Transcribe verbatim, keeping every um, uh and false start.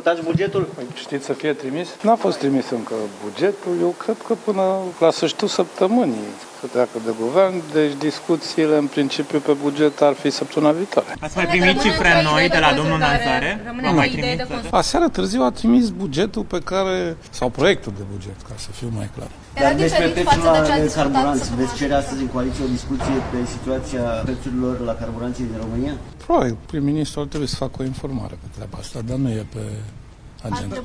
votați bugetul? Știți să fie trimis? N-a fost trimis încă bugetul. Eu cred că până la sfârșitul săptămânii să treacă de guvern, deci discuțiile în principiu pe buget ar fi săptămâna viitoare. Ați mai primit cifre noi de la domnul Nazare? Rămâne mai o idee de trimis? Aseară târziu a trimis bugetul pe care, sau proiectul de buget, ca să fiu mai clar. Dar despre prețul la carburanți, veți cere astăzi în coaliție o discuție pe situația prețurilor la carburanții din România? Probabil, prim-ministrul ar trebui să facă o informare pe treaba asta, dar nu e pe agenda.